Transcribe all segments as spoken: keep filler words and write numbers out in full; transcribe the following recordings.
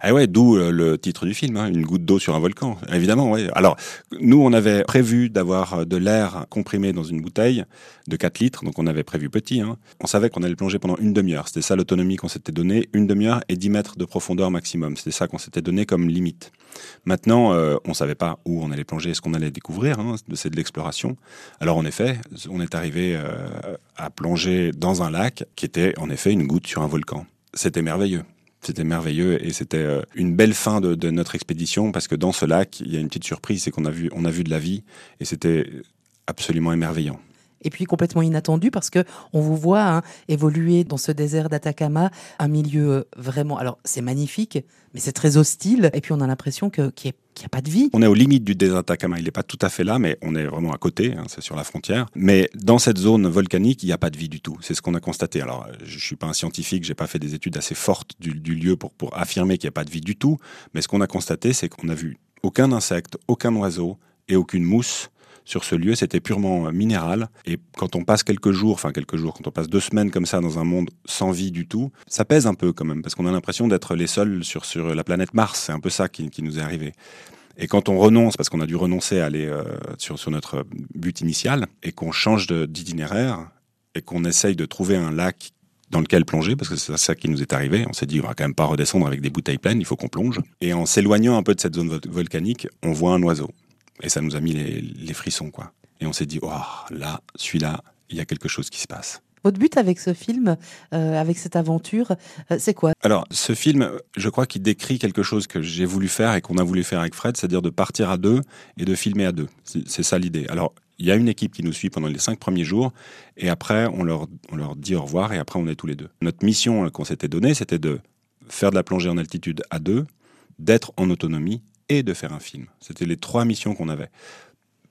Ah ouais, d'où euh, le titre du film, hein, une goutte d'eau sur un volcan. Évidemment, oui. Alors, nous, on avait prévu d'avoir de l'air comprimé dans une bouteille de quatre litres, donc on avait prévu petit. Hein. On savait qu'on allait plonger pendant une demi-heure. C'était ça l'autonomie qu'on s'était donné, une demi-heure et dix mètres de profondeur maximum. C'était ça qu'on s'était donné comme limite. Maintenant, euh, on savait pas où on allait plonger, ce qu'on allait découvrir. Hein, c'est de l'exploration. Alors, en effet, on est arrivé euh, à plonger dans un lac qui était en effet une goutte sur un volcan. C'était merveilleux. C'était merveilleux et c'était euh, une belle fin de, de notre expédition parce que dans ce lac, il y a une petite surprise, c'est qu'on a vu, on a vu de la vie et c'était absolument émerveillant. Et puis complètement inattendu parce que on vous voit hein, évoluer dans ce désert d'Atacama, un milieu vraiment. Alors c'est magnifique, mais c'est très hostile. Et puis on a l'impression que qu'il n'y a pas de vie. On est aux limites du désert d'Atacama. Il n'est pas tout à fait là, mais on est vraiment à côté. Hein, c'est sur la frontière. Mais dans cette zone volcanique, il n'y a pas de vie du tout. C'est ce qu'on a constaté. Alors je suis pas un scientifique, j'ai pas fait des études assez fortes du, du lieu pour pour affirmer qu'il n'y a pas de vie du tout. Mais ce qu'on a constaté, c'est qu'on a vu aucun insecte, aucun oiseau et aucune mousse. Sur ce lieu, c'était purement minéral. Et quand on passe quelques jours, enfin quelques jours, quand on passe deux semaines comme ça dans un monde sans vie du tout, ça pèse un peu quand même, parce qu'on a l'impression d'être les seuls sur, sur la planète Mars. C'est un peu ça qui, qui nous est arrivé. Et quand on renonce, parce qu'on a dû renoncer à aller euh, sur, sur notre but initial, et qu'on change de, d'itinéraire, et qu'on essaye de trouver un lac dans lequel plonger, parce que c'est ça qui nous est arrivé. On s'est dit, on va quand même pas redescendre avec des bouteilles pleines, il faut qu'on plonge. Et en s'éloignant un peu de cette zone volcanique, on voit un oiseau. Et ça nous a mis les, les frissons, quoi. Et on s'est dit, oh, là, celui-là, il y a quelque chose qui se passe. Votre but avec ce film, euh, avec cette aventure, euh, c'est quoi ? Alors, ce film, je crois qu'il décrit quelque chose que j'ai voulu faire et qu'on a voulu faire avec Fred, c'est-à-dire de partir à deux et de filmer à deux. C'est, c'est ça l'idée. Alors, il y a une équipe qui nous suit pendant les cinq premiers jours et après, on leur, on leur dit au revoir et après, on est tous les deux. Notre mission qu'on s'était donnée, c'était de faire de la plongée en altitude à deux, d'être en autonomie et de faire un film. C'était les trois missions qu'on avait. Pourquoi ?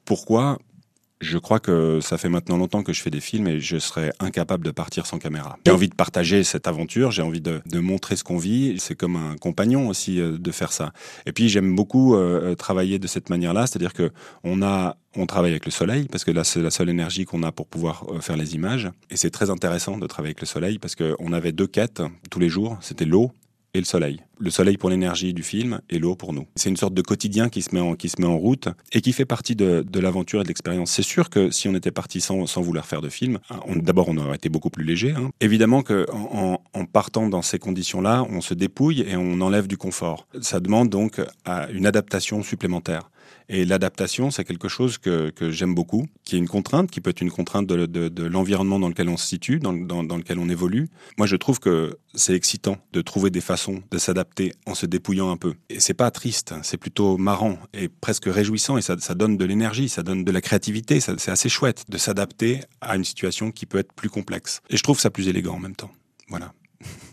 Je crois que ça fait maintenant longtemps que je fais des films et je serais incapable de partir sans caméra. J'ai envie de partager cette aventure, j'ai envie de, de montrer ce qu'on vit. C'est comme un compagnon aussi euh, de faire ça. Et puis j'aime beaucoup euh, travailler de cette manière-là, c'est-à-dire que on a, on travaille avec le soleil parce que là c'est la seule énergie qu'on a pour pouvoir euh, faire les images. Et c'est très intéressant de travailler avec le soleil parce que on avait deux quêtes tous les jours, c'était l'eau et le soleil. Le soleil pour l'énergie du film et l'eau pour nous. C'est une sorte de quotidien qui se met en, qui se met en route et qui fait partie de, de l'aventure et de l'expérience. C'est sûr que si on était parti sans, sans vouloir faire de film, on, d'abord on aurait été beaucoup plus léger. Hein. Évidemment qu'en en, en partant dans ces conditions-là, on se dépouille et on enlève du confort. Ça demande donc à une adaptation supplémentaire. Et l'adaptation, c'est quelque chose que, que j'aime beaucoup, qui est une contrainte, qui peut être une contrainte de, de, de l'environnement dans lequel on se situe, dans, dans, dans lequel on évolue. Moi, je trouve que c'est excitant de trouver des façons de s'adapter en se dépouillant un peu. Et c'est pas triste, c'est plutôt marrant et presque réjouissant et ça, ça donne de l'énergie, ça donne de la créativité. Ça, c'est assez chouette de s'adapter à une situation qui peut être plus complexe. Et je trouve ça plus élégant en même temps. Voilà.